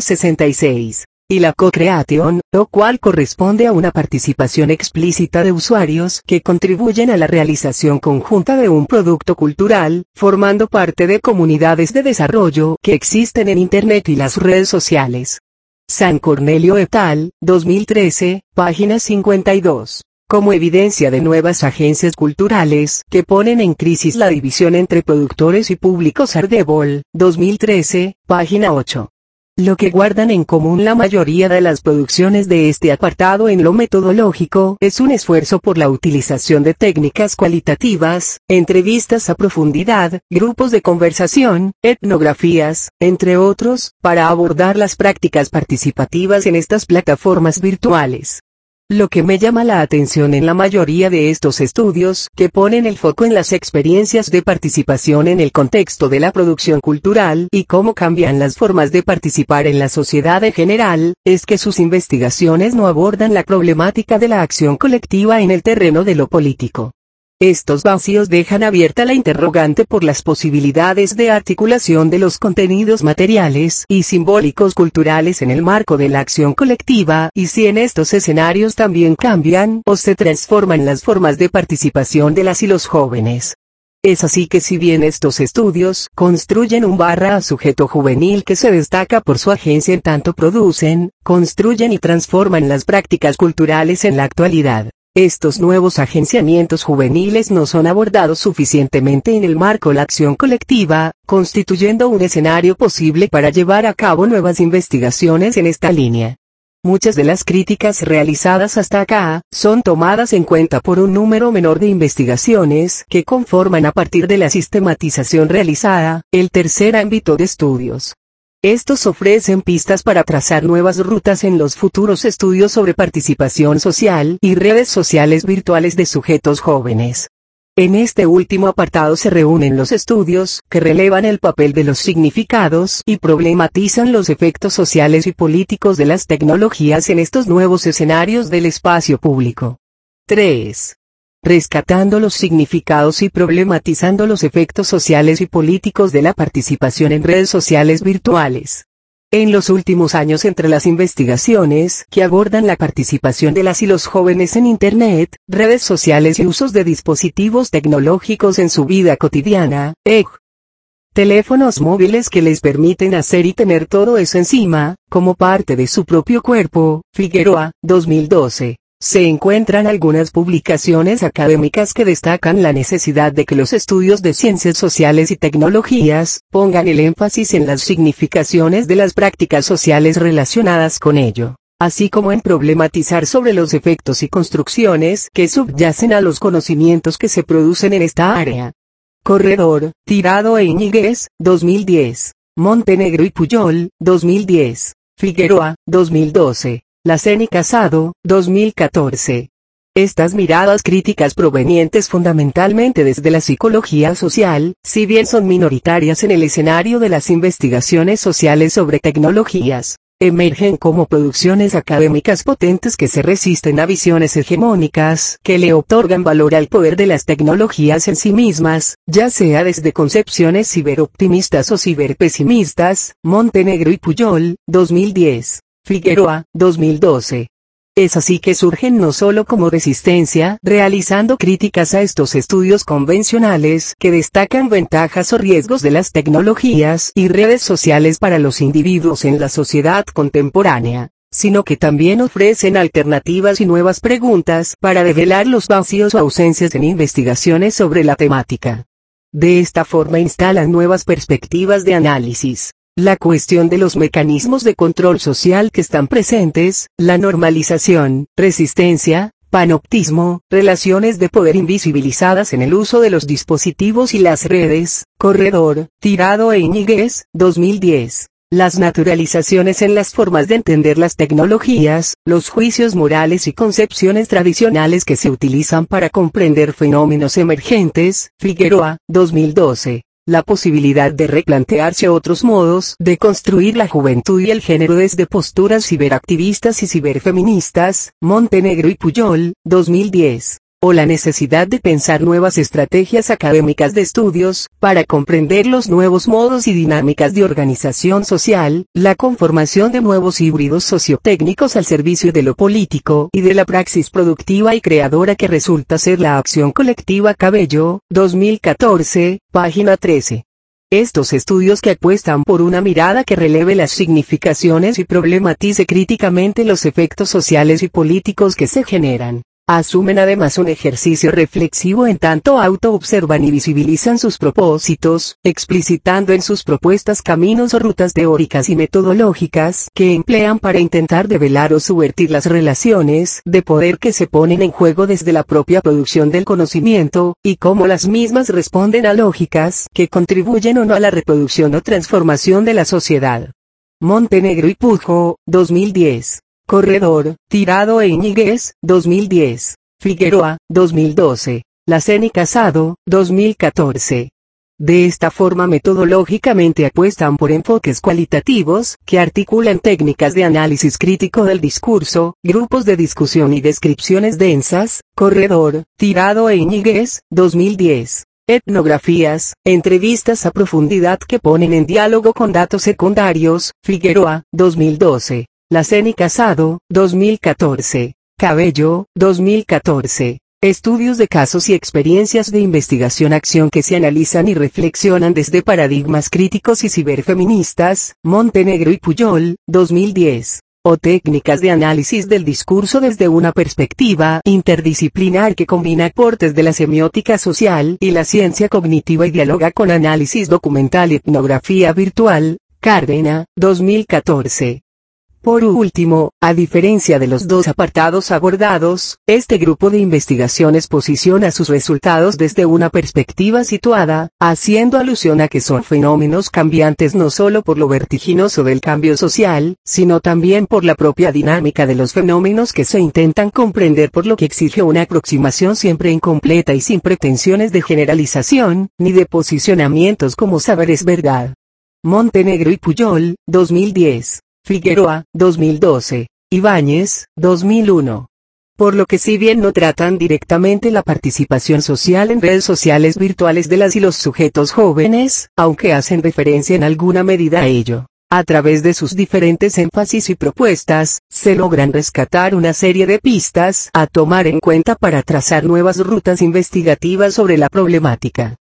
66. Y la co-creation, lo cual corresponde a una participación explícita de usuarios que contribuyen a la realización conjunta de un producto cultural, formando parte de comunidades de desarrollo que existen en Internet y las redes sociales. San Cornelio et al., 2013, página 52. Como evidencia de nuevas agencias culturales que ponen en crisis la división entre productores y públicos. Ardèvol, 2013, página 8. Lo que guardan en común la mayoría de las producciones de este apartado en lo metodológico es un esfuerzo por la utilización de técnicas cualitativas, entrevistas a profundidad, grupos de conversación, etnografías, entre otros, para abordar las prácticas participativas en estas plataformas virtuales. Lo que me llama la atención en la mayoría de estos estudios, que ponen el foco en las experiencias de participación en el contexto de la producción cultural y cómo cambian las formas de participar en la sociedad en general, es que sus investigaciones no abordan la problemática de la acción colectiva en el terreno de lo político. Estos vacíos dejan abierta la interrogante por las posibilidades de articulación de los contenidos materiales y simbólicos culturales en el marco de la acción colectiva y si en estos escenarios también cambian o se transforman las formas de participación de las y los jóvenes. Es así que si bien estos estudios construyen un sujeto juvenil que se destaca por su agencia en tanto producen, construyen y transforman las prácticas culturales en la actualidad, estos nuevos agenciamientos juveniles no son abordados suficientemente en el marco de la acción colectiva, constituyendo un escenario posible para llevar a cabo nuevas investigaciones en esta línea. Muchas de las críticas realizadas hasta acá, son tomadas en cuenta por un número menor de investigaciones que conforman a partir de la sistematización realizada, el tercer ámbito de estudios. Estos ofrecen pistas para trazar nuevas rutas en los futuros estudios sobre participación social y redes sociales virtuales de sujetos jóvenes. En este último apartado se reúnen los estudios que relevan el papel de los significados y problematizan los efectos sociales y políticos de las tecnologías en estos nuevos escenarios del espacio público. 3. Rescatando los significados y problematizando los efectos sociales y políticos de la participación en redes sociales virtuales. En los últimos años, entre las investigaciones que abordan la participación de las y los jóvenes en Internet, redes sociales y usos de dispositivos tecnológicos en su vida cotidiana, teléfonos móviles que les permiten hacer y tener todo eso encima, como parte de su propio cuerpo, Figueroa, 2012. Se encuentran algunas publicaciones académicas que destacan la necesidad de que los estudios de ciencias sociales y tecnologías pongan el énfasis en las significaciones de las prácticas sociales relacionadas con ello, así como en problematizar sobre los efectos y construcciones que subyacen a los conocimientos que se producen en esta área. Corredor, Tirado e Íñiguez, 2010. Montenegro y Puyol, 2010. Figueroa, 2012. Lacén y Casado, 2014. Estas miradas críticas provenientes fundamentalmente desde la psicología social, si bien son minoritarias en el escenario de las investigaciones sociales sobre tecnologías, emergen como producciones académicas potentes que se resisten a visiones hegemónicas que le otorgan valor al poder de las tecnologías en sí mismas, ya sea desde concepciones ciberoptimistas o ciberpesimistas. Montenegro y Puyol, 2010. Figueroa, 2012. Es así que surgen no solo como resistencia, realizando críticas a estos estudios convencionales que destacan ventajas o riesgos de las tecnologías y redes sociales para los individuos en la sociedad contemporánea, sino que también ofrecen alternativas y nuevas preguntas para develar los vacíos o ausencias en investigaciones sobre la temática. De esta forma instalan nuevas perspectivas de análisis. La cuestión de los mecanismos de control social que están presentes, la normalización, resistencia, panoptismo, relaciones de poder invisibilizadas en el uso de los dispositivos y las redes. Corredor, Tirado e Íñiguez, 2010. Las naturalizaciones en las formas de entender las tecnologías, los juicios morales y concepciones tradicionales que se utilizan para comprender fenómenos emergentes. Figueroa, 2012. La posibilidad de replantearse otros modos de construir la juventud y el género desde posturas ciberactivistas y ciberfeministas. Montenegro y Puyol, 2010. O la necesidad de pensar nuevas estrategias académicas de estudios, para comprender los nuevos modos y dinámicas de organización social, la conformación de nuevos híbridos sociotécnicos al servicio de lo político y de la praxis productiva y creadora que resulta ser la acción colectiva. Cabello, 2014, página 13. Estos estudios que apuestan por una mirada que releve las significaciones y problematice críticamente los efectos sociales y políticos que se generan, asumen además un ejercicio reflexivo en tanto autoobservan y visibilizan sus propósitos, explicitando en sus propuestas caminos o rutas teóricas y metodológicas que emplean para intentar develar o subvertir las relaciones de poder que se ponen en juego desde la propia producción del conocimiento, y cómo las mismas responden a lógicas que contribuyen o no a la reproducción o transformación de la sociedad. Montenegro y Puyol, 2010. Corredor, Tirado e Íñiguez, 2010. Figueroa, 2012. Lacén y Casado, 2014. De esta forma metodológicamente apuestan por enfoques cualitativos, que articulan técnicas de análisis crítico del discurso, grupos de discusión y descripciones densas. Corredor, Tirado e Íñiguez, 2010. Etnografías, entrevistas a profundidad que ponen en diálogo con datos secundarios. Figueroa, 2012. Lacén y Casado, 2014. Cabello, 2014. Estudios de casos y experiencias de investigación-acción que se analizan y reflexionan desde paradigmas críticos y ciberfeministas. Montenegro y Puyol, 2010. O técnicas de análisis del discurso desde una perspectiva interdisciplinar que combina aportes de la semiótica social y la ciencia cognitiva y dialoga con análisis documental y etnografía virtual. Cárdenas, 2014. Por último, a diferencia de los dos apartados abordados, este grupo de investigaciones posiciona sus resultados desde una perspectiva situada, haciendo alusión a que son fenómenos cambiantes no solo por lo vertiginoso del cambio social, sino también por la propia dinámica de los fenómenos que se intentan comprender, por lo que exige una aproximación siempre incompleta y sin pretensiones de generalización, ni de posicionamientos como saberes verdad. Montenegro y Puyol, 2010. Figueroa, 2012. Ibáñez, 2001. Por lo que si bien no tratan directamente la participación social en redes sociales virtuales de las y los sujetos jóvenes, aunque hacen referencia en alguna medida a ello, A través de sus diferentes énfasis y propuestas, se logran rescatar una serie de pistas a tomar en cuenta para trazar nuevas rutas investigativas sobre la problemática.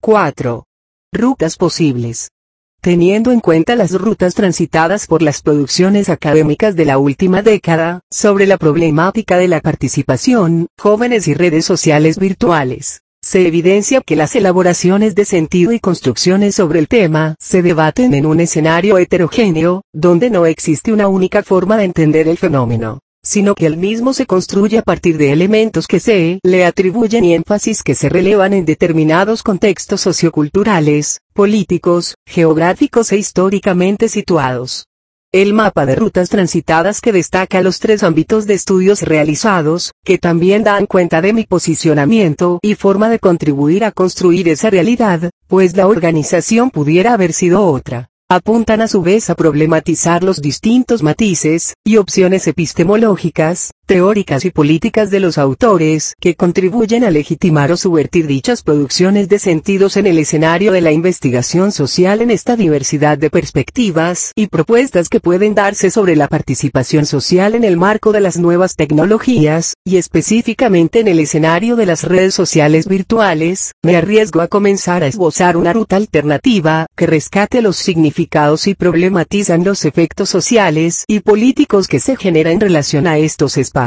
4. Rutas posibles. Teniendo en cuenta las rutas transitadas por las producciones académicas de la última década, sobre la problemática de la participación, jóvenes y redes sociales virtuales, se evidencia que las elaboraciones de sentido y construcciones sobre el tema se debaten en un escenario heterogéneo, donde no existe una única forma de entender el fenómeno, sino que el mismo se construye a partir de elementos que se le atribuyen y énfasis que se relevan en determinados contextos socioculturales, políticos, geográficos e históricamente situados. El mapa de rutas transitadas que destaca los 3 ámbitos de estudios realizados, que también dan cuenta de mi posicionamiento y forma de contribuir a construir esa realidad, pues la organización pudiera haber sido otra. Apuntan a su vez a problematizar los distintos matices y opciones epistemológicas, teóricas y políticas de los autores que contribuyen a legitimar o subvertir dichas producciones de sentidos en el escenario de la investigación social en esta diversidad de perspectivas y propuestas que pueden darse sobre la participación social en el marco de las nuevas tecnologías, y específicamente en el escenario de las redes sociales virtuales. Me arriesgo a comenzar a esbozar una ruta alternativa que rescate los significados y problematizan los efectos sociales y políticos que se generan en relación a estos espacios.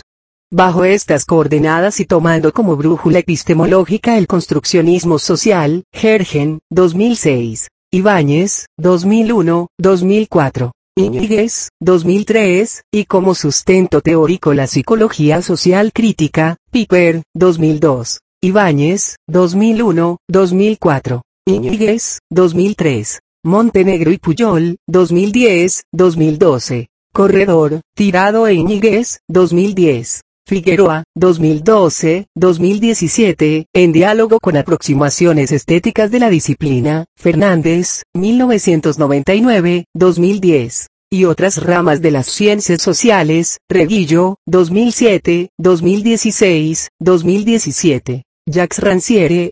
Bajo estas coordenadas y tomando como brújula epistemológica el construccionismo social, Gergen, 2006, Ibáñez, 2001, 2004, Íñiguez, 2003, y como sustento teórico la psicología social crítica, Piper, 2002, Ibáñez, 2001, 2004, Íñiguez, 2003, Montenegro y Puyol, 2010, 2012. Corredor, Tirado e Íñiguez, 2010. Figueroa, 2012, 2017, en diálogo con aproximaciones estéticas de la disciplina, Fernández, 1999, 2010. Y otras ramas de las ciencias sociales, Reguillo, 2007, 2016, 2017. Jacques Rancière,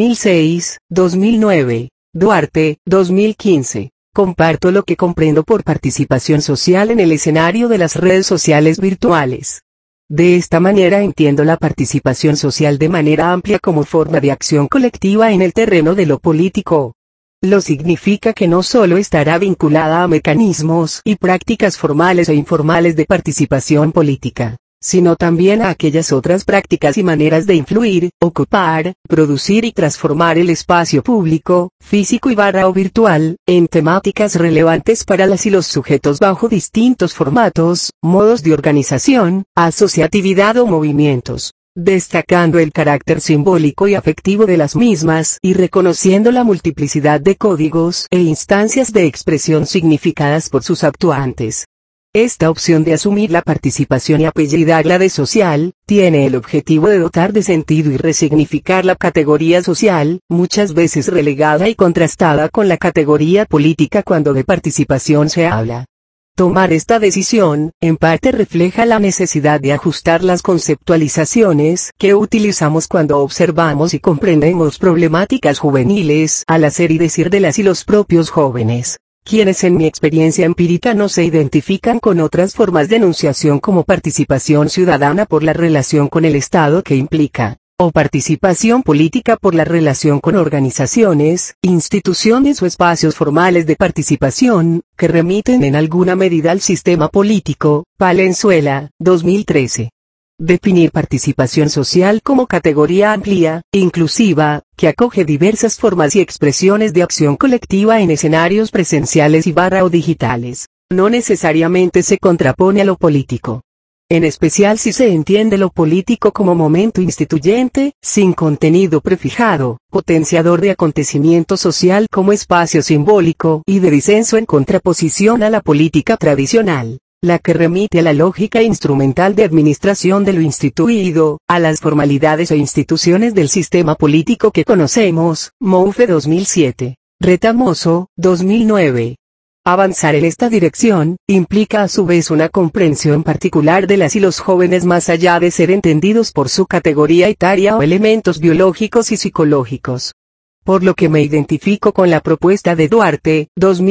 2006, 2009. Duarte, 2015. Comparto lo que comprendo por participación social en el escenario de las redes sociales virtuales. De esta manera entiendo la participación social de manera amplia como forma de acción colectiva en el terreno de lo político. Lo significa que no solo estará vinculada a mecanismos y prácticas formales e informales de participación política, sino también a aquellas otras prácticas y maneras de influir, ocupar, producir y transformar el espacio público, físico y o virtual, en temáticas relevantes para las y los sujetos bajo distintos formatos, modos de organización, asociatividad o movimientos, destacando el carácter simbólico y afectivo de las mismas y reconociendo la multiplicidad de códigos e instancias de expresión significadas por sus actuantes. Esta opción de asumir la participación y apellidarla de social, tiene el objetivo de dotar de sentido y resignificar la categoría social, muchas veces relegada y contrastada con la categoría política cuando de participación se habla. Tomar esta decisión, en parte refleja la necesidad de ajustar las conceptualizaciones que utilizamos cuando observamos y comprendemos problemáticas juveniles al hacer y decir de las y los propios jóvenes, quienes en mi experiencia empírica no se identifican con otras formas de enunciación como participación ciudadana por la relación con el Estado que implica, o participación política por la relación con organizaciones, instituciones o espacios formales de participación, que remiten en alguna medida al sistema político. Palenzuela, 2013. Definir participación social como categoría amplia, inclusiva, que acoge diversas formas y expresiones de acción colectiva en escenarios presenciales y o digitales, no necesariamente se contrapone a lo político. En especial si se entiende lo político como momento instituyente, sin contenido prefijado, potenciador de acontecimiento social como espacio simbólico y de disenso en contraposición a la política tradicional, la que remite a la lógica instrumental de administración de lo instituido, a las formalidades e instituciones del sistema político que conocemos. Mouffe 2007. Retamoso, 2009. Avanzar en esta dirección, implica a su vez una comprensión particular de las y los jóvenes más allá de ser entendidos por su categoría etaria o elementos biológicos y psicológicos. por lo que me identifico con la propuesta de Duarte,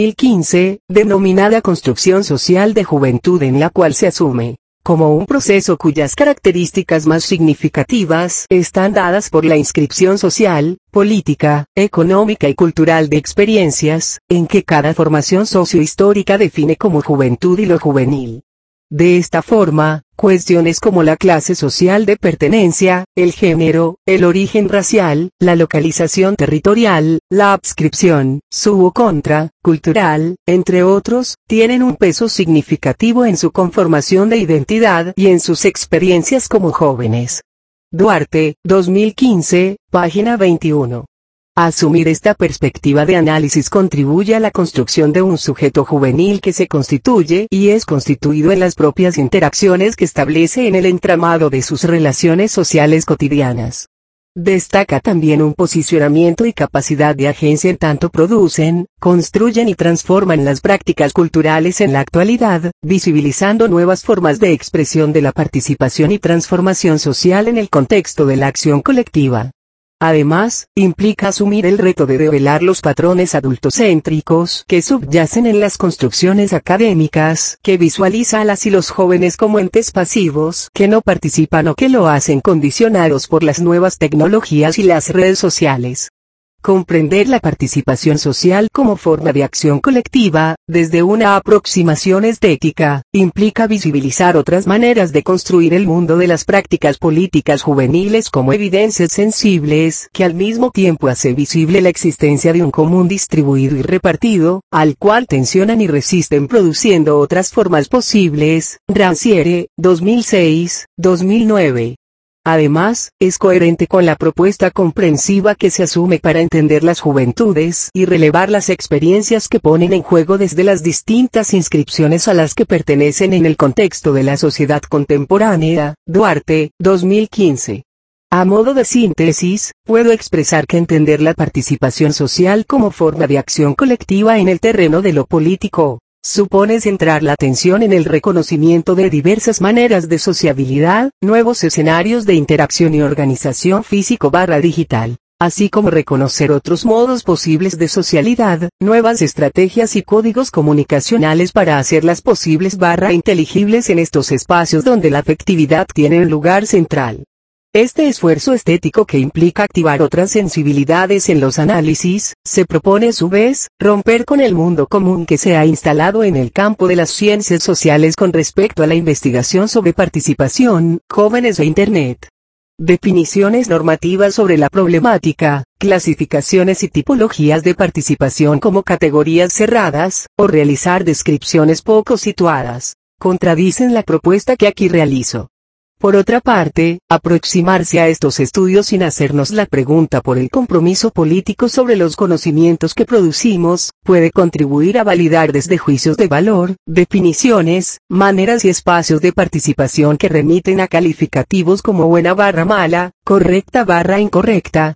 2015, denominada Construcción Social de Juventud, en la cual se asume como un proceso cuyas características más significativas están dadas por la inscripción social, política, económica y cultural de experiencias, en que cada formación sociohistórica define como juventud y lo juvenil. De esta forma, cuestiones como la clase social de pertenencia, el género, el origen racial, la localización territorial, la adscripción, sub o contra, cultural, entre otros, tienen un peso significativo en su conformación de identidad y en sus experiencias como jóvenes. Duarte, 2015, página 21. Asumir esta perspectiva de análisis contribuye a la construcción de un sujeto juvenil que se constituye y es constituido en las propias interacciones que establece en el entramado de sus relaciones sociales cotidianas. Destaca también un posicionamiento y capacidad de agencia en tanto producen, construyen y transforman las prácticas culturales en la actualidad, visibilizando nuevas formas de expresión de la participación y transformación social en el contexto de la acción colectiva. Además, implica asumir el reto de develar los patrones adultocéntricos que subyacen en las construcciones académicas, que visualiza a las y los jóvenes como entes pasivos que no participan o que lo hacen condicionados por las nuevas tecnologías y las redes sociales. Comprender la participación social como forma de acción colectiva, desde una aproximación estética, implica visibilizar otras maneras de construir el mundo de las prácticas políticas juveniles como evidencias sensibles, que al mismo tiempo hace visible la existencia de un común distribuido y repartido, al cual tensionan y resisten produciendo otras formas posibles. Rancière, 2006, 2009. Además, es coherente con la propuesta comprensiva que se asume para entender las juventudes y relevar las experiencias que ponen en juego desde las distintas inscripciones a las que pertenecen en el contexto de la sociedad contemporánea. Duarte, 2015. A modo de síntesis, puedo expresar que entender la participación social como forma de acción colectiva en el terreno de lo político supone centrar la atención en el reconocimiento de diversas maneras de sociabilidad, nuevos escenarios de interacción y organización físico/digital, así como reconocer otros modos posibles de socialidad, nuevas estrategias y códigos comunicacionales para hacerlas posibles/inteligibles en estos espacios donde la afectividad tiene un lugar central. Este esfuerzo estético, que implica activar otras sensibilidades en los análisis, se propone a su vez, romper con el mundo común que se ha instalado en el campo de las ciencias sociales con respecto a la investigación sobre participación, jóvenes e Internet. Definiciones normativas sobre la problemática, clasificaciones y tipologías de participación como categorías cerradas, o realizar descripciones poco situadas, contradicen la propuesta que aquí realizo. Por otra parte, aproximarse a estos estudios sin hacernos la pregunta por el compromiso político sobre los conocimientos que producimos, puede contribuir a validar desde juicios de valor, definiciones, maneras y espacios de participación que remiten a calificativos como buena/mala, correcta/incorrecta,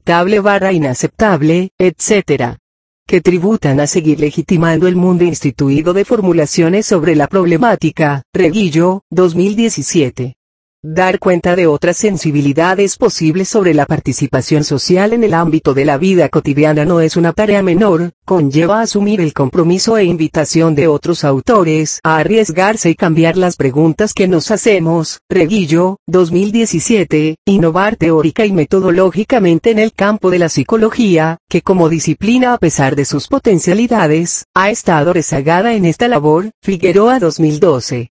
aceptable/inaceptable, etc., que tributan a seguir legitimando el mundo instituido de formulaciones sobre la problemática. Reguillo, 2017. Dar cuenta de otras sensibilidades posibles sobre la participación social en el ámbito de la vida cotidiana no es una tarea menor, conlleva asumir el compromiso e invitación de otros autores a arriesgarse y cambiar las preguntas que nos hacemos. Reguillo, 2017, innovar teórica y metodológicamente en el campo de la psicología, que como disciplina a pesar de sus potencialidades, ha estado rezagada en esta labor. Figueroa, 2012.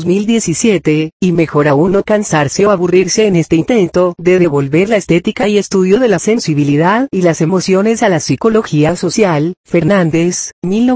2017, y mejor aún no cansarse o aburrirse en este intento de devolver la estética y estudio de la sensibilidad y las emociones a la psicología social. Fernández,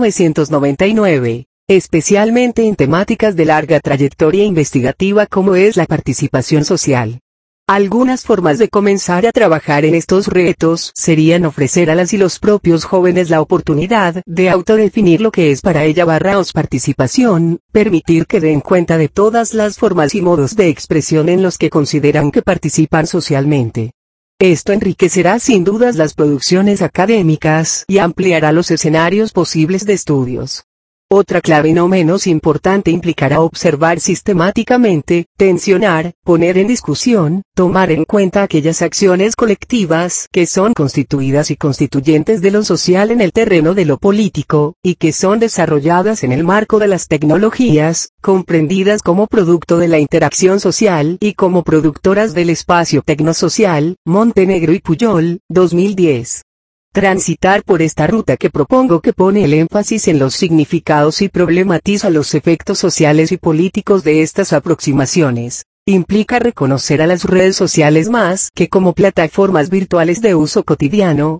1999. Especialmente en temáticas de larga trayectoria investigativa como es la participación social. Algunas formas de comenzar a trabajar en estos retos serían ofrecer a las y los propios jóvenes la oportunidad de autodefinir lo que es para ella/os participación, permitir que den cuenta de todas las formas y modos de expresión en los que consideran que participan socialmente. Esto enriquecerá sin dudas las producciones académicas y ampliará los escenarios posibles de estudios. Otra clave no menos importante implicará observar sistemáticamente, tensionar, poner en discusión, tomar en cuenta aquellas acciones colectivas que son constituidas y constituyentes de lo social en el terreno de lo político, y que son desarrolladas en el marco de las tecnologías, comprendidas como producto de la interacción social y como productoras del espacio tecnosocial. Montenegro y Pujol, 2010. Transitar por esta ruta que propongo, que pone el énfasis en los significados y problematiza los efectos sociales y políticos de estas aproximaciones, implica reconocer a las redes sociales más que como plataformas virtuales de uso cotidiano,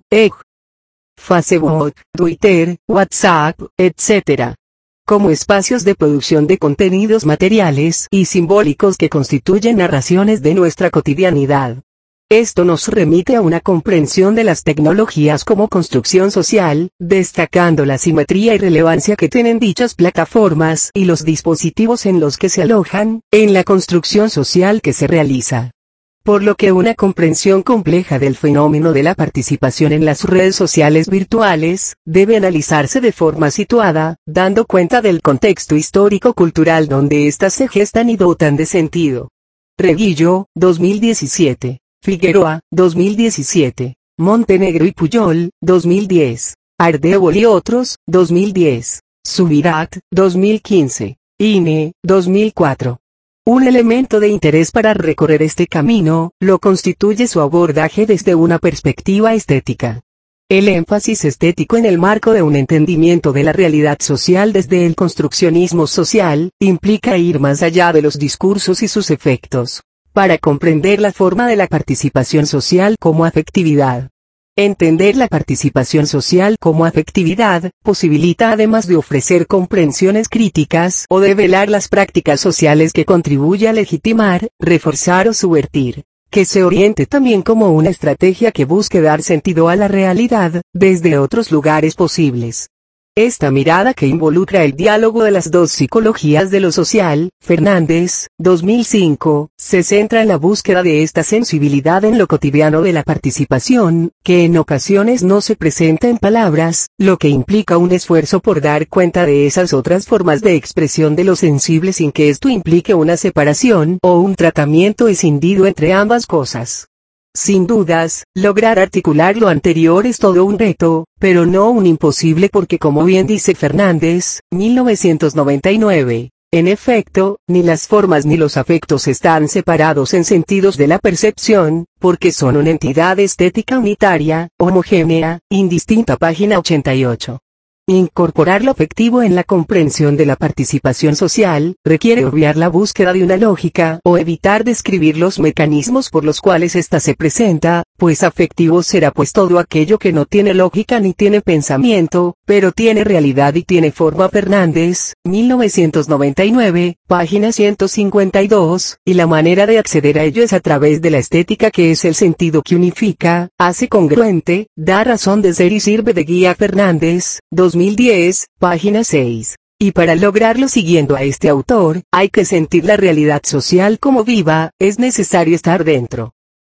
Facebook, Twitter, WhatsApp, etc., como espacios de producción de contenidos materiales y simbólicos que constituyen narraciones de nuestra cotidianidad. Esto nos remite a una comprensión de las tecnologías como construcción social, destacando la simetría y relevancia que tienen dichas plataformas y los dispositivos en los que se alojan, en la construcción social que se realiza. Por lo que una comprensión compleja del fenómeno de la participación en las redes sociales virtuales, debe analizarse de forma situada, dando cuenta del contexto histórico-cultural donde éstas se gestan y dotan de sentido. Reguillo, 2017. Figueroa, 2017. Montenegro y Pujol, 2010. Ardevol y otros, 2010. Subirach, 2015. INE, 2004. Un elemento de interés para recorrer este camino, lo constituye su abordaje desde una perspectiva estética. El énfasis estético en el marco de un entendimiento de la realidad social desde el construccionismo social, implica ir más allá de los discursos y sus efectos, para comprender la forma de la participación social como afectividad. Entender la participación social como afectividad, posibilita además de ofrecer comprensiones críticas o de velar las prácticas sociales que contribuye a legitimar, reforzar o subvertir, que se oriente también como una estrategia que busque dar sentido a la realidad, desde otros lugares posibles. Esta mirada que involucra el diálogo de las dos psicologías de lo social, Fernández, 2005, se centra en la búsqueda de esta sensibilidad en lo cotidiano de la participación, que en ocasiones no se presenta en palabras, lo que implica un esfuerzo por dar cuenta de esas otras formas de expresión de lo sensible sin que esto implique una separación o un tratamiento escindido entre ambas cosas. Sin dudas, lograr articular lo anterior es todo un reto, pero no un imposible porque, como bien dice Fernández, 1999, en efecto, ni las formas ni los afectos están separados en sentidos de la percepción, porque son una entidad estética unitaria, homogénea, indistinta. Página 88. Incorporar lo afectivo en la comprensión de la participación social, requiere obviar la búsqueda de una lógica o evitar describir los mecanismos por los cuales ésta se presenta, pues afectivo será pues todo aquello que no tiene lógica ni tiene pensamiento, pero tiene realidad y tiene forma. Fernández, 1999, página 152, y la manera de acceder a ello es a través de la estética, que es el sentido que unifica, hace congruente, da razón de ser y sirve de guía. Fernández, 2010, página 6. Y para lograrlo, siguiendo a este autor, hay que sentir la realidad social como viva, es necesario estar dentro.